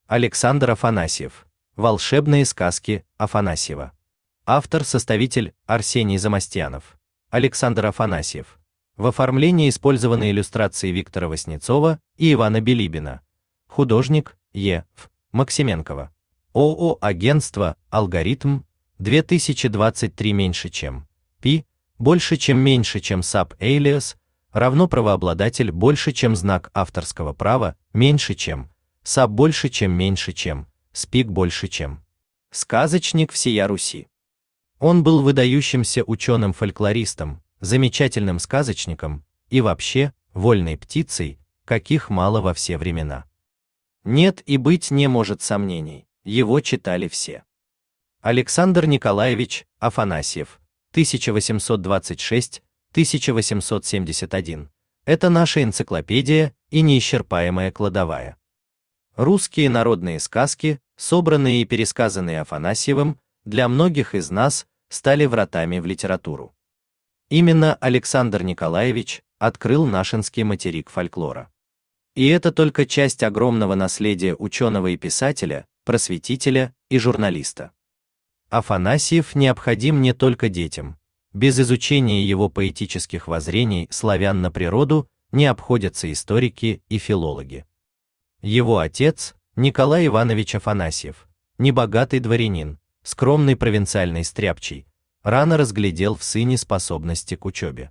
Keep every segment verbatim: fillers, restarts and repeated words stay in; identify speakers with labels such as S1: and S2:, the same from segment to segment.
S1: Александр Афанасьев. Волшебные сказки Афанасьева. Автор-составитель Арсений Замостьянов. Александр Афанасьев. В оформлении использованы иллюстрации Виктора Васнецова и Ивана Билибина. Художник Е. Ф. Максименкова. ООО «Агентство Алгоритм», две тысячи двадцать три меньше чем Пи, больше чем меньше чем саб alias, равно правообладатель больше чем знак авторского права, меньше чем саб больше чем меньше чем спик больше чем. Сказочник всея Руси. Он был выдающимся ученым-фольклористом, замечательным сказочником и вообще вольной птицей, каких мало во все времена. Нет и быть не может сомнений, его читали все. Александр Николаевич Афанасьев, тысяча восемьсот двадцать шесть — тысяча восемьсот семьдесят один. Это наша энциклопедия и неисчерпаемая кладовая. Русские народные сказки, собранные и пересказанные Афанасьевым, для многих из нас стали вратами в литературу. Именно Александр Николаевич открыл нашинский материк фольклора. И это только часть огромного наследия ученого и писателя, просветителя и журналиста. Афанасьев необходим не только детям. Без изучения его поэтических воззрений славян на природу не обходятся историки и филологи. Его отец, Николай Иванович Афанасьев, небогатый дворянин, скромный провинциальный стряпчий, рано разглядел в сыне способности к учебе.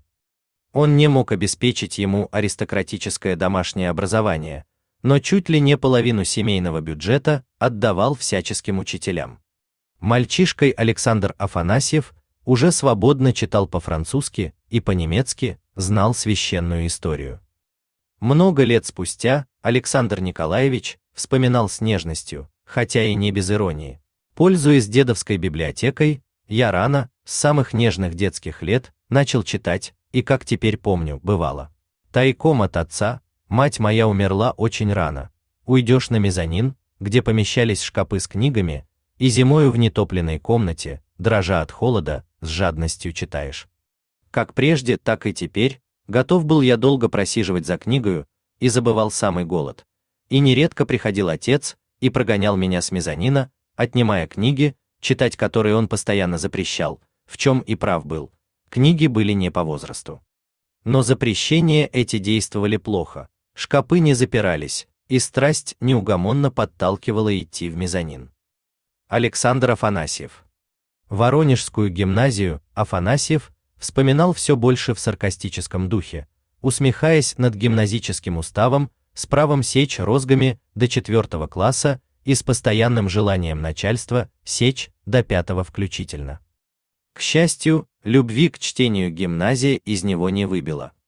S1: Он не мог обеспечить ему аристократическое домашнее образование, но чуть ли не половину семейного бюджета отдавал всяческим учителям. Мальчишкой Александр Афанасьев уже свободно читал по-французски и по-немецки, знал священную историю. Много лет спустя Александр Николаевич вспоминал с нежностью, хотя и не без иронии: пользуясь дедовской библиотекой, я рано, с самых нежных детских лет, начал читать, и, как теперь помню, бывало. Тайком от отца, мать моя умерла очень рано. Уйдешь на мезонин, где помещались шкапы с книгами, и зимою в нетопленной комнате, дрожа от холода, с жадностью читаешь. Как прежде, так и теперь, готов был я долго просиживать за книгою, и забывал самый голод. И нередко приходил отец и прогонял меня с мезонина, отнимая книги, читать которые он постоянно запрещал, в чем и прав был. Книги были не по возрасту. Но запрещения эти действовали плохо, шкапы не запирались, и страсть неугомонно подталкивала идти в мезонин. Александр Афанасьев. Воронежскую гимназию Афанасьев вспоминал все больше в саркастическом духе, усмехаясь над гимназическим уставом, с правом сечь розгами до четвертого класса и с постоянным желанием начальства сечь до пятого включительно. К счастью, любви к чтению гимназия из него не выбила.